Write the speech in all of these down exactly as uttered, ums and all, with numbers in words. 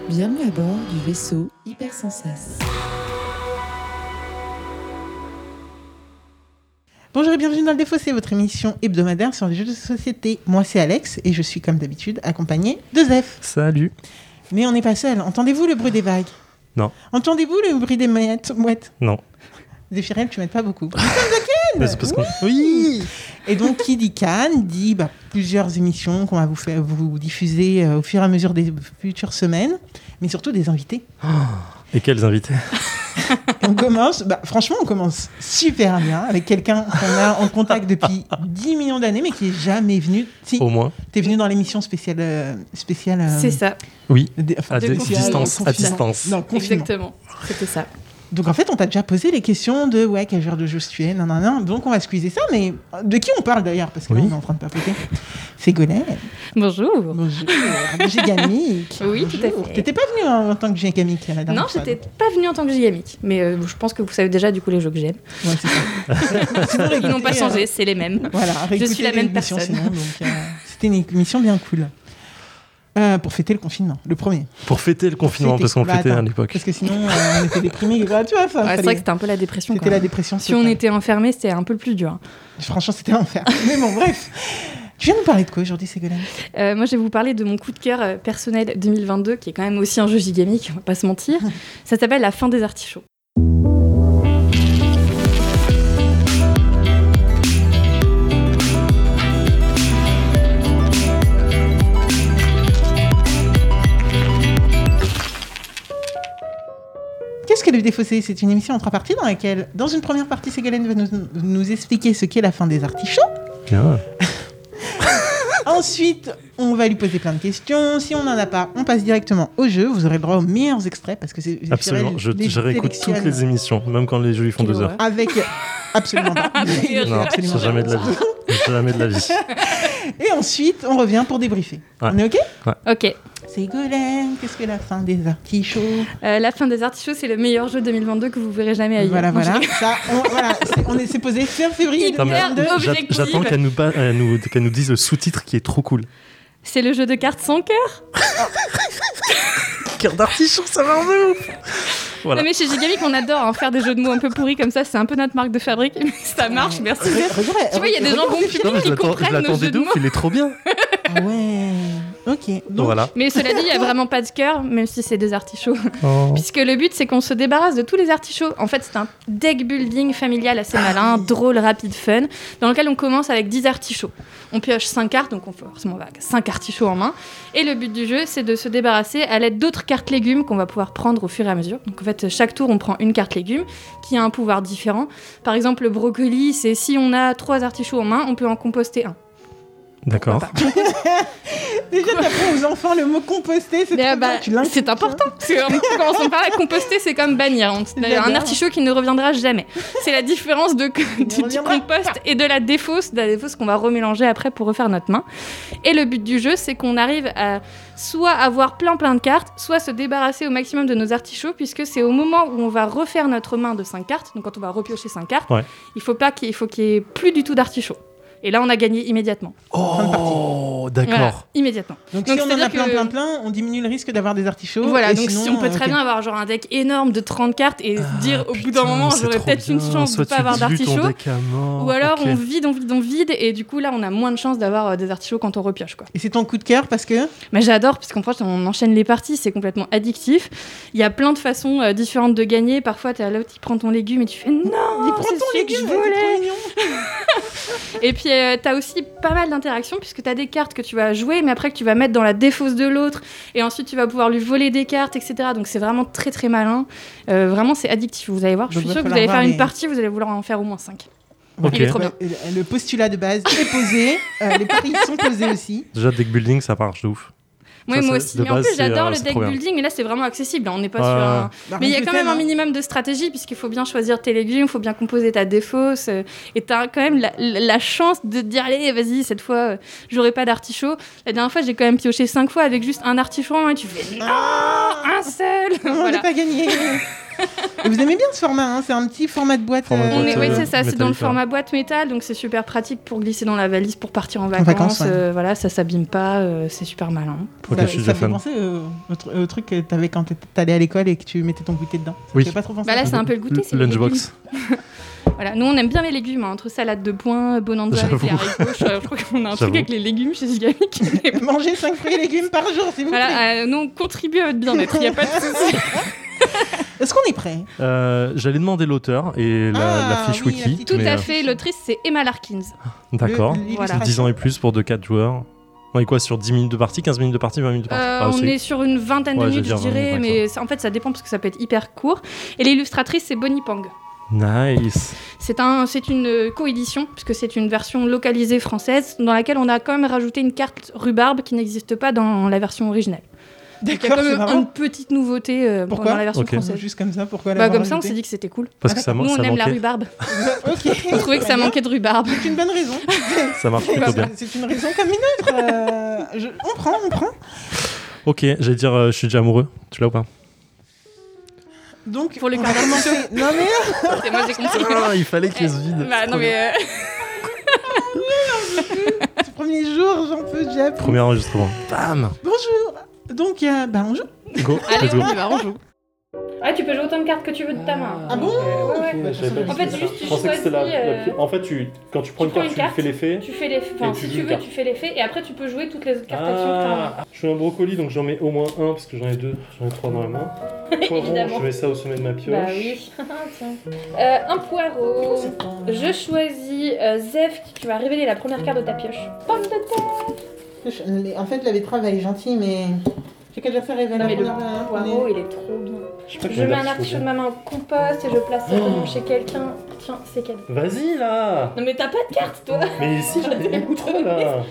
Bienvenue à bord du vaisseau Hypersensas. Bonjour et bienvenue dans Le Défaussé, votre émission hebdomadaire sur les jeux de société. Moi c'est Alex et je suis comme d'habitude accompagné de Zef. Salut. Mais on n'est pas seul. Entendez-vous le bruit des vagues? Non. Entendez-vous le bruit des mouettes? Mouettes. Non. Zéphirel, tu m'aides pas beaucoup. Nous sommes à Cannes. C'est parce qu'on... Oui. Et donc qui dit Cannes dit bah, plusieurs émissions qu'on va vous faire vous diffuser euh, au fur et à mesure des futures semaines, mais surtout des invités. Oh, et quels invités? On commence, bah, franchement, on commence super bien avec quelqu'un qu'on a en contact depuis dix millions d'années, mais qui est jamais venu. Si, Au moins. t'es venu dans l'émission spéciale. Euh, spéciale euh, C'est ça. Oui. de- enfin, À de- des- spéciale, distance, euh, à confinement. distance. Non, confinement. Exactement. C'était ça. Donc en fait, on t'a déjà posé les questions de ouais, quel genre de jeu tu es, nan, nan, nan. Donc on va squeezer ça, mais de qui on parle d'ailleurs? Parce que Oui. là, on est en train de papoter. Ségolène. Bonjour. Bonjour. Gigamic. Oui, tout à Bonjour. fait. T'étais pas venu en, en tant que Gigamic la dernière Non, fois, j'étais donc. pas venue en tant que gigamique, mais euh, je pense que vous savez déjà du coup les jeux que j'aime. Ouais, c'est ça. Sinon, Ils n'ont pas réécoutez, changé, euh, c'est les mêmes. Voilà, Je suis la réécoutez même l'émission, personne. sinon, donc, euh, c'était une émission bien cool. Euh, pour fêter le confinement, le premier. Pour fêter le confinement, Fêter. parce qu'on Bah, fêtait attends, à l'époque. Parce que sinon, euh, on était déprimés. Bah, tu vois, enfin, Ouais, c'est fallait- vrai que c'était un peu la dépression. c'était quand la même. dépression. Si on totale. était enfermés, c'était un peu le plus dur. Franchement, c'était l'enfer. Mais bon, bref. Tu viens nous parler de quoi aujourd'hui, Ségolène? Euh, moi, je vais vous parler de mon coup de cœur euh, personnel deux mille vingt-deux, qui est quand même aussi un jeu gigamique, on va pas se mentir. Ça s'appelle La fin des artichauts. Qu'est-ce que Le Défaussé? C'est une émission en trois parties dans laquelle, dans une première partie, Ségolène va nous, nous expliquer ce qu'est la fin des artichauts. Bien. Ensuite, on va lui poser plein de questions. Si on n'en a pas, on passe directement au jeu. Vous aurez le droit aux meilleurs extraits parce que c'est Absolument. Je, les je réécoute sélectionne toutes les émissions, même quand les jeux ils font Quelle deux heures. horreur. avec absolument pas. Non, Absolument c'est jamais de la vie. Jamais de la vie. Et ensuite, on revient pour débriefer. Ouais. On est OK? Ok. Ségolène, qu'est-ce que la fin des artichauts? Euh, La fin des artichauts, c'est le meilleur jeu deux mille vingt-deux que vous verrez jamais ailleurs. Voilà, Non, je voilà. rigole. Ça, on, voilà, c'est, on est, c'est posé fin février Hyper Non, mais deux mille vingt-deux. objectif. j'a- J'attends qu'elle nous, ba- euh, nous, qu'elle nous dise le sous-titre qui est trop cool. C'est le jeu de cartes sans cœur. Cœur d'artichaut, ça va de ouf. Voilà. Non mais chez Gigamic, on adore hein, faire des jeux de mots un peu pourris comme ça, c'est un peu notre marque de fabrique, mais ça marche, merci. Re- regarde, Tu vois, il y a des gens bons publics Non, mais je qui l'attends- je comprennent nos l'attendais jeux de de ouf, mots. il est trop bien. Ah ouais. Ok. Donc, Voilà. Mais cela dit, il n'y a vraiment pas de cœur, même si c'est des artichauts. Oh. Puisque le but, c'est qu'on se débarrasse de tous les artichauts. En fait, c'est un deck building familial assez malin, drôle, rapide, fun, dans lequel on commence avec dix artichauts. On pioche cinq cartes, donc on fait forcément cinq artichauts en main. Et le but du jeu, c'est de se débarrasser à l'aide d'autres cartes légumes qu'on va pouvoir prendre au fur et à mesure. Donc en fait, chaque tour, on prend une carte légume qui a un pouvoir différent. Par exemple, le brocoli, c'est si on a trois artichauts en main, on peut en composter un. D'accord. Pourquoi déjà, t'apprends aux enfants le mot composter, c'est Mais, trop euh, bah, bien, tu l'inculques, c'est important. Parce que, euh, quand on parle de composter, c'est comme bannir. On- J'adore. Un artichaut qui ne reviendra jamais. C'est la différence de, du, du reviendra compost et de la défausse, de la défausse qu'on va remélanger après pour refaire notre main. Et le but du jeu, c'est qu'on arrive à soit avoir plein plein de cartes, soit se débarrasser au maximum de nos artichauts, puisque c'est au moment où on va refaire notre main de cinq cartes, donc quand on va repiocher cinq cartes, Ouais. il faut pas qu'il il faut qu'il y ait plus du tout d'artichauts. Et là, on a gagné immédiatement. Oh, d'accord. Voilà, immédiatement. Donc, Donc, si on en a c'est-à-dire plein, que- plein, plein, on diminue le risque d'avoir des artichauts. Voilà, et donc sinon, si on peut euh, très ok. bien avoir genre un deck énorme de trente cartes et se dire au bout d'un moment j'aurais peut-être une chance de pas avoir d'artichauts. Ou alors on vide, on vide, on vide et du coup là on a moins de chances d'avoir euh, des artichauts quand on repioche quoi. Et c'est ton coup de cœur parce que Mais j'adore parce qu'en fait on enchaîne les parties, c'est complètement addictif. Il y a plein de façons euh, différentes de gagner. Parfois t'es à l'autre, il prend ton légume et tu fais non, il prend c'est ton celui que légume, je c'est trop voulais. mignon. Et puis euh, t'as aussi pas mal d'interactions puisque t'as des cartes que tu vas jouer mais après que tu vas mettre dans la défausse de l'autre et ensuite tu vas pouvoir lui voler des cartes, et cetera. Donc c'est vraiment très très malin. Euh, vraiment c'est addictif, vous allez voir. Je Donc, suis va sûre que vous falloir allez faire voir une les- partie, vous allez vouloir en faire au moins cinq. Ok. Il est trop bien. Bah, euh, le postulat de base est posé, euh, les paris sont posés aussi. Déjà, deck building, ça marche de ouf. Ouais, Ça, moi c'est- aussi. de Mais en base, plus, c'est, j'adore euh, le c'est deck trop bien. building, mais là, c'est vraiment accessible. Là, on n'est pas Ouais, sur ouais. un... Bah, Mais il y a rien quand que même le un thème, hein. minimum de stratégie, puisqu'il faut bien choisir tes légumes, il faut bien composer ta défausse. euh, et tu as quand même la, la chance de te dire, allez, vas-y, cette fois, euh, j'aurai pas d'artichaut. La dernière fois, j'ai quand même pioché cinq fois avec juste un artichaut, et tu fais, non, Ah, un seul on n'a Voilà. pas gagné. Et vous aimez bien ce format, hein, c'est un petit format de boîte. Format de euh, On est, oui, euh, c'est ça, c'est dans le métallique, format boîte métal, donc c'est super pratique pour glisser dans la valise pour partir en vacances. vacances, ouais. euh, voilà, ça s'abîme pas, euh, c'est super malin. Ok, ça, je suis ça déjà me fait fan. penser euh, au, tr- au truc que t'avais quand t'allais à l'école et que tu mettais ton goûter dedans. Ça Oui. te fait pas trop penser Bah là, à ça c'est un peu le goûter, c'est les Lunchbox. Voilà, nous on aime bien les légumes, hein, entre salade de poing, bonanza avec J'avoue. les haricots. Je, je crois qu'on a un truc J'avoue. avec les légumes chez Zigamic. Manger cinq fruits et légumes par jour, s'il vous plaît. Voilà, euh, nous on contribue à votre bien-être, il n'y a pas de souci. Est-ce qu'on est prêt Euh, J'allais demander l'auteur et la, Ah, la fiche oui, la wiki. petite- Tout mais, à euh, fait, l'autrice c'est Emma Larkins. D'accord. Le- Voilà. dix ans et plus pour deux quatre joueurs. On est quoi sur dix minutes de partie, quinze minutes de partie, vingt minutes de partie Euh, Ah, on c'est- est sur une vingtaine Ouais, de j'allais minutes, je dire vingt dirais, minutes, mais c'est- en fait ça dépend parce que ça peut être hyper court. Et l'illustratrice c'est Bonnie Pang. Nice. C'est un, c'est une euh, coédition, puisque c'est une version localisée française, dans laquelle on a quand même rajouté une carte rhubarbe qui n'existe pas dans la version originale. Donc il y a D'accord, quand c'est même marrant. une petite nouveauté euh, Pourquoi dans la version Ok. française. Juste comme ça, pourquoi Bah, l'avoir comme ça, on rajouté s'est dit que c'était cool. Parce que ça, Nous, ça on aime la manquait. rhubarbe. Ok. On trouvait que ça manquait de rhubarbe. C'est une bonne raison. Ça marche plutôt bien. C'est une raison comme une autre. euh, je- On prend, on prend. Ok, j'allais dire, euh, je suis déjà amoureux. Tu l'as ou pas Donc, Pour le on quart va d'heure. commencer. Non mais Et moi, j'ai compris. Ah, il fallait qu'il se vide. Bah, non, mais. euh, ce premier jour, j'en peux déjà. plus. Premier enregistrement. Bam. Bonjour. Donc, euh, bah, on joue. Go. Allez, Let's go. on y va, on joue. Ah, tu peux jouer autant de cartes que tu veux de ta main. Ah bon Ouais, ouais. Bah, En fait, juste, tu choisis, euh, En fait, tu... quand tu prends tu une prends carte, une tu carte. fais l'effet. Tu fais les. Enfin, Et tu si joues tu une veux, carte. tu fais l'effet et après tu peux jouer toutes les cartes actions que t'as en main. Ah, je suis un brocoli, donc j'en mets au moins un parce que j'en ai deux. J'en ai trois dans la main. Poiron, Évidemment. je mets ça au sommet de ma pioche. Bah oui. Tiens. Euh, un poireau. Je choisis euh, Zef, qui tu vas révéler la première carte de ta pioche. Pomme de terre. Mais En fait, je l'avais travaillé gentil, mais j'ai qu'à déjà faire révéler Non, mais le la première, hein, poireau, il est trop bien. Je, sais pas Je combien mets un d'articles artichaut de faut ma main au compost et je place cet oignon chez quelqu'un. Tiens, c'est cadeau. faire. Vas-y là. Non mais t'as pas de carte toi. Mais si, j'en ai beaucoup trop là.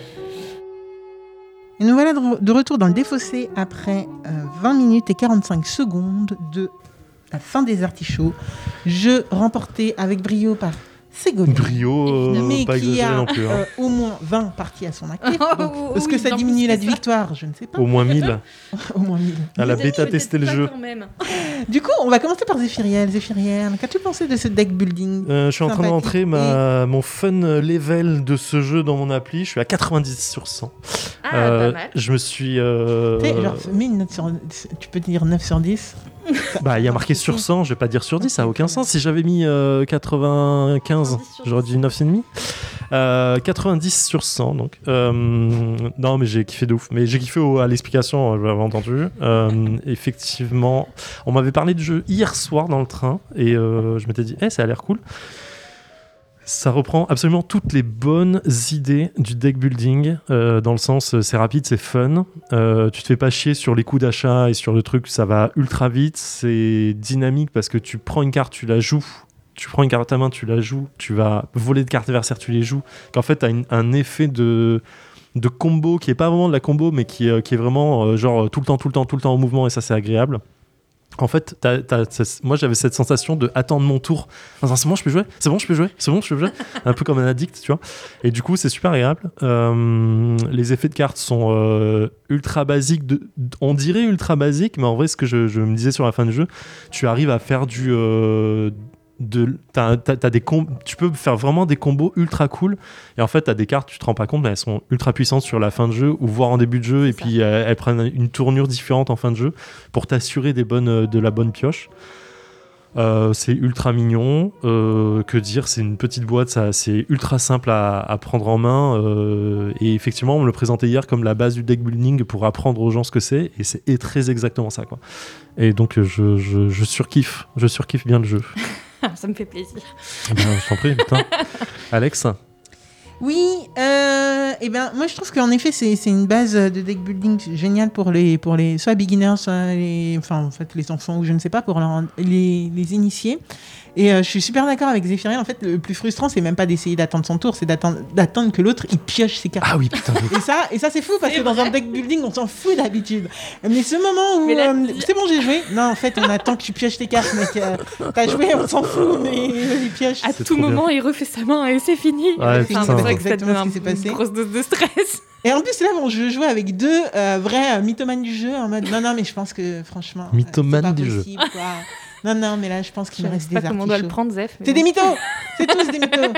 Et nous voilà de, re- de retour dans le défaussé après euh, vingt minutes et quarante-cinq secondes de la fin des artichauts. Jeu remporté avec brio par Ségolène. Brio, euh, mais pas qui exagéré a non plus. hein. euh, au moins vingt parties à son actif. Oh, Donc, oh, Est-ce oui, que ça en diminue plus la que ça. victoire? Je ne sais pas. Au moins mille. Au moins mille. Elle a Peut-être- bêta peut-être testé le pas jeu. quand même. Du coup, on va commencer par Zéphiriel. Zéphiriel, qu'as-tu pensé de ce deck building? Euh, je suis en train Sympathique. d'entrer ma, mon fun level de ce jeu dans mon appli. Je suis à quatre-vingt-dix sur cent. Ah, Euh, pas mal. Je me suis. euh, Tu sais, genre, mets une note sur... Tu peux dire neuf sur dix. Bah, il y a marqué sur cent, je vais pas dire sur dix, ça a aucun sens. Si j'avais mis euh, quatre-vingt-quinze, dix sur j'aurais dit neuf virgule cinq. Euh, quatre-vingt-dix sur cent, donc. Euh, non, mais j'ai kiffé de ouf. Mais j'ai kiffé au- à l'explication, je l'avais entendu. Euh, effectivement, on m'avait parlé du jeu hier soir dans le train, et euh, je m'étais dit, eh, ça a l'air cool. Ça reprend absolument toutes les bonnes idées du deck building, euh, dans le sens euh, c'est rapide, c'est fun, euh, tu te fais pas chier sur les coûts d'achat et sur le truc, ça va ultra vite, c'est dynamique parce que tu prends une carte, tu la joues, tu prends une carte à ta main, tu la joues, tu vas voler de cartes adversaires, tu les joues, qu'en fait tu as un effet de, de combo qui est pas vraiment de la combo mais qui, euh, qui est vraiment euh, genre tout le temps, tout le temps, tout le temps en mouvement et ça c'est agréable. En fait, t'as, t'as, t'as, moi j'avais cette sensation de attendre mon tour. Enfin, c'est bon, je peux jouer. C'est bon, je peux jouer. C'est bon, je peux jouer. Un peu comme un addict, tu vois. Et du coup, c'est super agréable. Euh, les effets de cartes sont euh, ultra basiques. De, on dirait ultra basiques, mais en vrai, ce que je, je me disais sur la fin du jeu, tu arrives à faire du. Euh, de, t'as, t'as, t'as des com- tu peux faire vraiment des combos ultra cool. Et en fait, t'as des cartes, tu te rends pas compte, mais elles sont ultra puissantes sur la fin de jeu ou voire en début de jeu. Et ça. puis, elles, elles prennent une tournure différente en fin de jeu pour t'assurer des bonnes, de la bonne pioche. Euh, c'est ultra mignon. Euh, que dire, c'est une petite boîte, ça, c'est ultra simple à, à prendre en main. Euh, et effectivement, on me le présentait hier comme la base du deck building pour apprendre aux gens ce que c'est. Et c'est très exactement ça, quoi. Et donc, je, je, je surkiffe. Je surkiffe bien le jeu. Ça me fait plaisir. Ben, je t'en prie, putain. Alex? Oui, euh, et ben moi je trouve qu'en effet c'est, c'est une base de deck building géniale pour les pour les soit beginners, soit les enfin en fait les enfants ou je ne sais pas pour leur, les les initiés. Et euh, je suis super d'accord avec Zéphirien. En fait, le plus frustrant, c'est même pas d'essayer d'attendre son tour, c'est d'attendre, d'attendre que l'autre il pioche ses cartes. Ah oui, putain. Et ça, et ça c'est fou parce C'est que dans vrai. un deck building, on s'en fout d'habitude. Mais ce moment où Mais là, euh, tu dis- c'est bon, j'ai joué. Non, en fait, on attend que tu pioches tes cartes, mec. Euh, t'as joué, on s'en fout, mais il pioche. À C'est tout trop moment, il refait sa main et c'est fini. Ouais, Enfin, putain. c'est vrai que ça Exactement donne ce qui s'est un- passé. une grosse dose de stress. Et en plus, là, bon, je jouais avec deux euh, vrais euh, mythomanes du jeu en mode non, non, mais je pense que franchement. euh, Mythomane c'est pas du jeu. possible, quoi. Non, non, mais là, je pense qu'il Je me ne reste sais des pas comment on doit le artichauts. prendre, Zef. mais C'est des bon. mythos. C'est tous des mythos.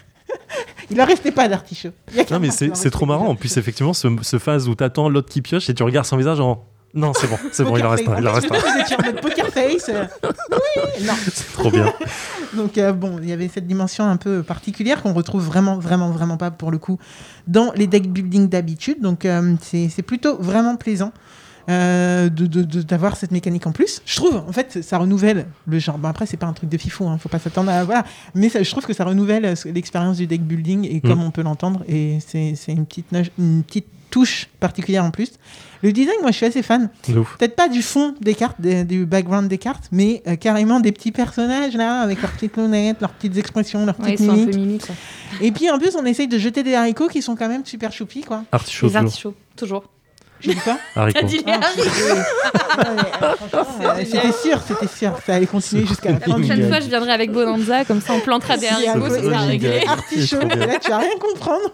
Il en restait pas d'artichauts. Il y a Non, mais qu'un c'est qui en c'est trop restait marrant. des En plus, artichauts. effectivement, ce, ce phase où t'attends l'autre qui pioche et tu regardes son visage en. Non, c'est bon, c'est bon, il en reste Poker un, il en face. reste un. Vous étiez en mode poker face. euh, Oui, non. C'est trop bien. Donc euh, bon, il y avait cette dimension un peu particulière qu'on retrouve vraiment, vraiment, vraiment pas pour le coup dans les deck building d'habitude. Donc euh, c'est c'est plutôt vraiment plaisant euh, de, de, de- d'avoir cette mécanique en plus. Je trouve, en fait, ça renouvelle le genre. Bon, après, c'est pas un truc de fifou, hein, faut pas s'attendre à voilà. Mais ça, je trouve que ça renouvelle euh, l'expérience du deck building et comme Mm. on peut l'entendre, et c'est c'est une petite noche- une petite touche particulière en plus. Le design, moi, je suis assez fan. De ouf. Peut-être pas du fond des cartes, des- du background des cartes, mais euh, carrément des petits personnages là, avec leurs petites lunettes, leurs petites expressions, leurs Ouais, ils petites sont un peu mimiques. mimi, quoi. Et puis en plus, on essaye de jeter des haricots qui sont quand même super choupis, quoi. Artichaut, Les toujours. artichauts, toujours. Je dis pas. Haricots. T'as dit les Ah, je haricots. suis désolée. Non, mais, euh, franchement, euh, c'était sûr, c'était sûr. Ça allait continuer jusqu'à la La fin du prochaine Jingle. fois, je viendrai avec Bonanza, comme ça on plantera des Si, haricots, un ça peu- sera le réglé. jingle. artichaut, C'est trop bien. et là tu vas rien comprendre.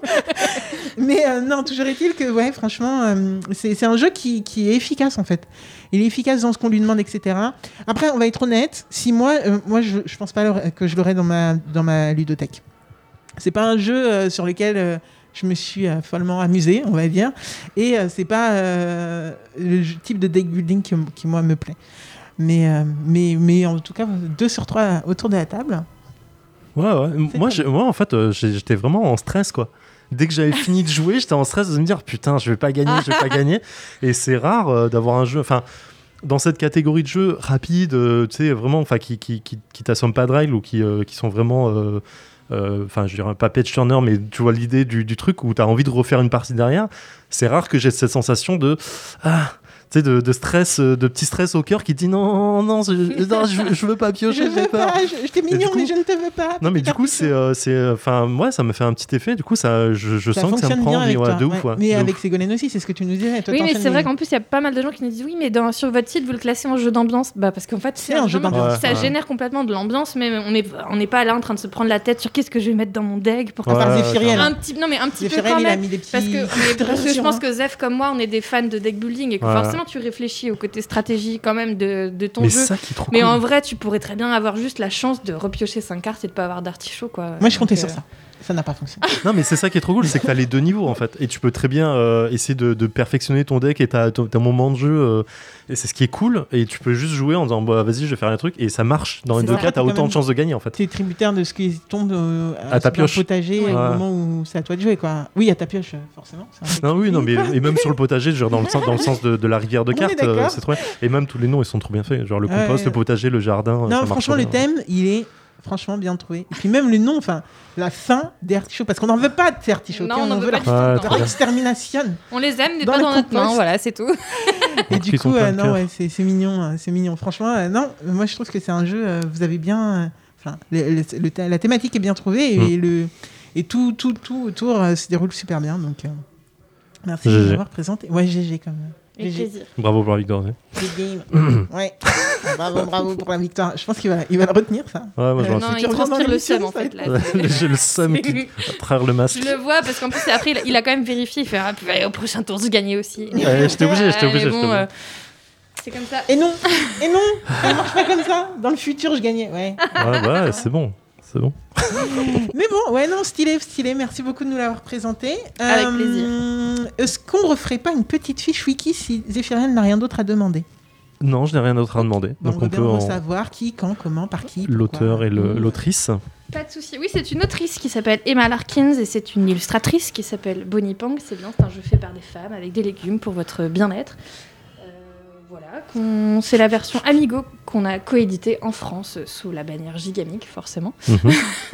Mais euh, non, toujours est-il que, ouais, franchement, euh, c'est c'est un jeu qui, qui est efficace en fait. Il est efficace dans ce qu'on lui demande, et cetera. Après, on va être honnête, si moi, euh, moi je, je pense pas l'aurais- que je l'aurais dans ma, dans ma ludothèque. C'est pas un jeu euh, sur lequel euh, je me suis euh, follement amusé, on va dire. Et euh, c'est pas euh, le jeu- type de deck building qui, qui, moi, me plaît. Mais, euh, mais, mais en tout cas, deux sur trois autour de la table. Ouais, ouais. C'est Moi, pas j'ai- moi, en fait, euh, j'ai- j'étais vraiment en stress, quoi. Dès que j'avais fini de jouer, j'étais en stress de me dire putain, je vais pas gagner, je vais pas gagner. Et c'est rare euh, d'avoir un jeu. Enfin, dans cette catégorie de jeux rapides, euh, tu sais, vraiment, enfin, qui, qui, qui, qui t'assomment pas de règles ou qui, euh, qui sont vraiment. euh, euh, Enfin, je dirais pas page turner, mais tu vois l'idée du, du truc où t'as envie de refaire une partie derrière. C'est rare que j'ai cette sensation de. Ah, tu sais, de, de stress, euh, de petit stress au cœur qui dit non, non, je, non, je, je veux pas Je piocher, j'ai veux peur. pas, je, je t'ai du mignon, coup- mais je ne te veux pas. Non mais petit du coup artichaut. c'est euh, c'est enfin moi ça me fait un petit effet du coup ça je, je Ça sens que ça me fonctionne prend bien envie, avec ouais, toi. de ouf ouais. ouais, Mais de avec ouf. Ségolène aussi, c'est ce que tu nous disais. Toi, Oui, mais t'enchaînes c'est vrai les- qu'en plus, il y a pas mal de gens qui nous disent oui, mais dans, sur votre site, vous le classez en jeu d'ambiance. Bah, parce qu'en fait, C'est un jeu vraiment- d'ambiance. Ça Ouais. génère complètement de l'ambiance, mais on n'est on n'est pas là en train de se prendre la tête sur qu'est-ce que je vais mettre dans mon deck pour À part Ouais, Zéphiriel. un petit, non, mais un petit peu Zéphiriel, quand il a même. mis des petits. Parce que, mais parce que je Attention, pense hein. que Zef comme moi, on est des fans de deck building et que Ouais. forcément tu réfléchis au côté stratégie quand même de, de ton mais jeu. ça qui est trop Mais cool. en vrai, tu pourrais très bien avoir juste la chance de repiocher cinq cartes et de pas avoir d'artichaut, quoi. Moi, je comptais Donc, sur euh, ça. Ça n'a pas fonctionné. Non mais c'est ça qui est trop cool, c'est que t'as les deux niveaux en fait et tu peux très bien euh, essayer de, de perfectionner ton deck et t'as ton, ton moment de jeu euh, et c'est ce qui est cool et tu peux juste jouer en disant bah vas-y je vais faire un truc et ça marche dans les C'est deux vrai, cas t'as quand autant même. de chances de gagner en fait. Tu es tributaire de ce qui tombe euh, À ta sur le pioche. potager Ouais. au Ouais. moment où c'est à toi de jouer, quoi. Oui, à ta pioche, euh, forcément. c'est un Non oui non mais et même sur le potager genre dans le sens dans le sens de, de la rivière de On est cartes euh, d'accord. c'est trop bien et même tous les noms ils sont trop bien faits genre le Ouais, compost ouais. le potager le jardin euh, ça Non, marche franchement, trop le bien. thème, il est franchement bien trouvé. Et puis même le nom, enfin, la fin des artichauts, parce qu'on n'en veut pas de ces artichauts. Non, ok, on n'en veut leur, pas du Ouais, tout. trop leur bien. extermination. On les aime, mais Dans pas le dans notre main, compost. voilà, c'est tout. Et du Ils sont coup, plein euh, de non, cœur. ouais, c'est c'est mignon, euh, c'est mignon. Franchement, euh, non, euh, moi je trouve que c'est un jeu, euh, vous avez bien, euh, enfin, le- le- le thé- la thématique est bien trouvée et, Mm. et le et tout, tout, tout autour euh, se déroule super bien. Donc, euh, merci G de G. m'avoir présenté. Ouais, G G quand même. Avec G G. plaisir. Bravo pour la victoire. Ouais, Good game. Ouais. Bravo, bravo pour la victoire. Je pense qu'il va, il va le retenir ça. moi je Euh, m'en Non, si il tu reviens dans transpire le l'émission, seum en ça va fait. être Là. suis. J'ai le seum qui à travers le masque. Je le vois parce qu'en plus après il a, il a quand même vérifié, il fait ah, puis, au prochain tour je gagnais aussi. Ouais, j'étais obligé, j'étais Ouais, obligé, mais j'étais bon, obligé. euh, c'est comme ça. Et non, et non, ça marche pas comme ça. Dans le futur, je gagnais. Ouais. Ouais, bah, c'est bon, c'est bon. Mais bon, ouais, non, stylé, stylé. Merci beaucoup de nous l'avoir présenté. Avec plaisir. Est-ce qu'on referait pas une petite fiche wiki si Zéphiriel n'a rien d'autre à demander? Non, je n'ai rien d'autre à demander. Donc, Donc on peut on en... savoir qui, quand, comment, par qui. l'auteur pourquoi. et le- Mmh. l'autrice. Pas de souci. Oui, c'est une autrice qui s'appelle Emma Larkins et c'est une illustratrice qui s'appelle Bonnie Pang. C'est bien, c'est un jeu fait par des femmes avec des légumes pour votre bien-être. Euh, voilà, qu'on- c'est la version Amigo qu'on a coédité en France euh, sous la bannière Gigamic, forcément. Mhm.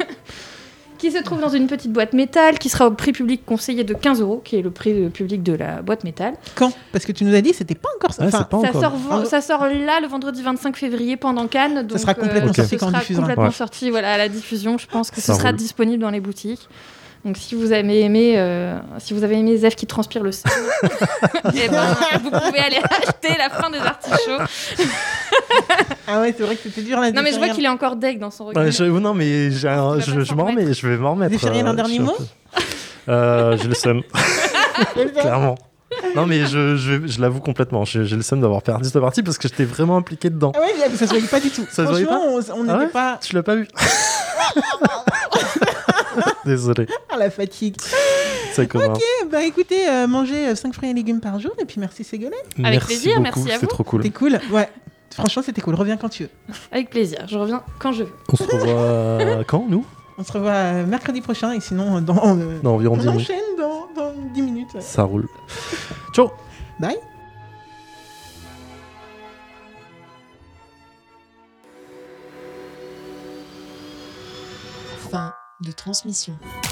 Qui se trouve dans une petite boîte métal qui sera au prix public conseillé de quinze euros, qui est le prix euh, public de la boîte métal. Quand? Parce que tu nous as dit, c'était pas encore ça. Ah, Enfin, c'est pas Ça encore. sort, ven- ça sort là le vendredi vingt-cinq février pendant Cannes. Donc, sera complètement euh, sorti ce quand on sera diffusera. complètement Ouais. sorti voilà, à la diffusion. Je pense que Ça ce sera roule. disponible dans les boutiques. Donc si vous avez aimé, euh, si vous avez aimé Zef qui transpire le sang, eh ben, vous pouvez aller acheter la fin des artichauts. Ah ouais, c'est vrai que c'était dur là. Non mais je vois qu'il est encore deg dans son regard. Ouais, je- non, mais j'ai un- Tu vas je, pas je s'en m'en remettre. remets, je vais m'en remettre. Zéphiriel, un euh, dernier je suis mot peu- euh, J'ai le seum, clairement. Non, mais je, je, je l'avoue complètement. J'ai, j'ai le seum d'avoir perdu cette partie parce que j'étais vraiment impliqué dedans. Ah ouais, ça se voyait pas du tout. Ça se voyait Franchement, on on Ah n'était ouais pas Tu l'as pas vu? Désolé. à la fatigue. C'est commun. Eh bah écoutez, euh, mangez cinq fruits et légumes par jour et puis merci Ségolène. Avec plaisir, beaucoup, merci à c'était vous. trop cool. C'était cool. Ouais. Franchement, c'était cool. Reviens quand tu veux. Avec plaisir, je reviens quand je veux. On se revoit quand, nous? On se revoit euh, mercredi prochain et sinon, euh, dans, euh, Dans environ on dix minutes. enchaîne dans, dans dix minutes. ouais. Ça roule. Ciao. Bye. Fin de transmission.